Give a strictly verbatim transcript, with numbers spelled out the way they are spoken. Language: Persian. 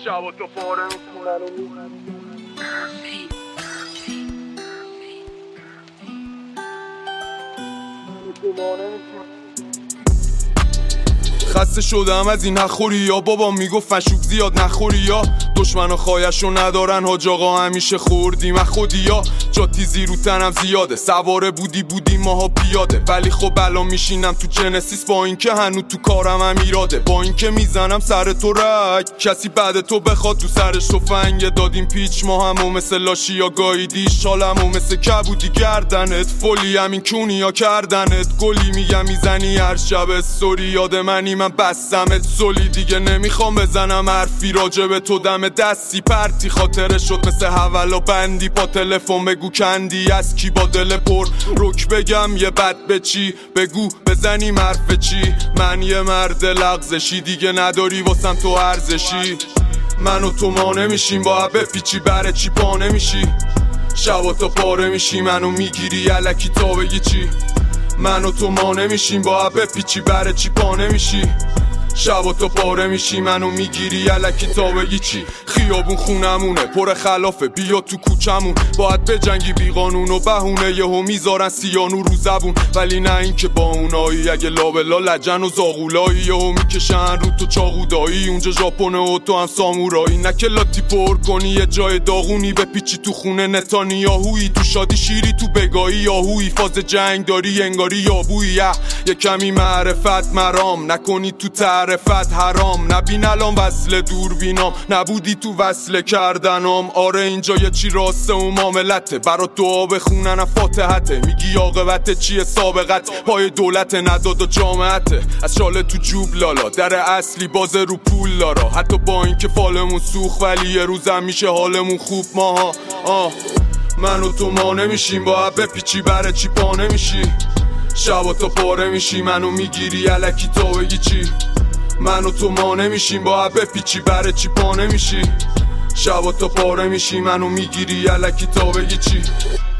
شب و تو پاره میکنن خسته شدم از این نخوری یا بابا میگفت فشوک زیاد نخوری یا دشمن و خایشو ندارن حاج آقا همیشه خوردیم از خودی یا جا تیزی رو تنم زیاده سواره بودی بودی ماها پیاده ولی خب الان میشینم تو جنسیس با اینکه هنو تو کارم هم ایراده با اینکه میزنم سر تو رک کسی بعد تو بخواد تو سرش تفنگ دادیم پیچ ما همو مثل لاشی یا گاییدی شالمو مثل کبودی گردنت فولی همین کونی یا کردنت گلی میگم میزنی هر شب استوری یاد منی من بستمت سولی دیگه نمیخوام بزنم حرفی راجب تو دم دستی پرتی خاطره شد مثل حوالا بندی با تلفن بگو کندی از کی با دل پر رک بگم یه بد به چی بگو بزنی حرف چی من یه مرد لغزشی دیگه نداری واسم تو ارزشی من و تو ما نمیشیم با بپیچی بره چی پا نمیشی شب و تا پاره میشی منو میگیری الکی تا بگی چی من و تو ما نمیشیم با بپیچی بره چی پا نمیشی شب و تو پاره میشی منو میگیری الکی تا بگی چی خیابون خونمونه پر خلافه بیا تو کوچمون باید بجنگی بی قانون و بهونه یهو میذارن سیانو رو زبون ولی نه این که با اونایی اگه لابلا لجن و زاغولایی یهو میکشن رو تو چاقودایی اونجا ژاپنه و تو هم سامورایی نه که لاتی پر کنی یه جای داغونی بپیچی تو خونه نتانیاهویی تو شادی شیری تو بگاهی یاهویی فاز جنگ داری انگاری یابویی یه کمی معرفت مرام نکنی تو معرفت حرام نبین الان وصل دوربینام نبودی تو وصل کردنام آره اینجا یه چی راسته و معاملته برات دعا بخونن فاتحته میگی عاقبت چیه سابقت پای دولت نداد و جامعته از شاله تو جوب لالا در اصلی باز رو پول دارا حتی با اینکه فالمون سوخ ولی یه روزم میشه حالمون خوب ماها آه من و تو ما نمیشیم با بپیچی بره چی پا نمیشی شب و تا پاره میشی منو میگیری الکی تا بگی چی من و تو ما نمیشیم با بپیچی بره چی پا نمیشی شب و تا پاره میشی منو میگیری الکی تا بگی چی